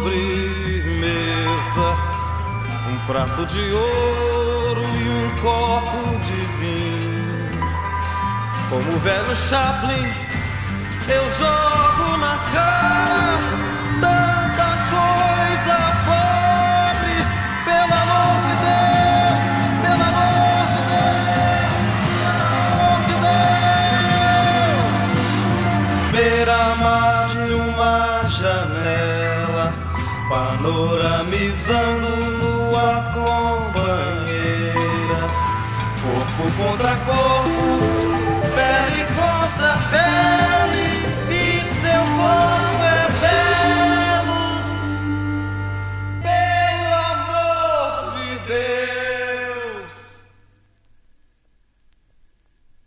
sobremesa, um prato de ouro e um copo de vinho. Como o velho Chaplin, eu jogo na cara tanta coisa pobre. Pelo amor de Deus, pelo amor de Deus, pelo amor de Deus. Beira-mar de uma janela, panoramizando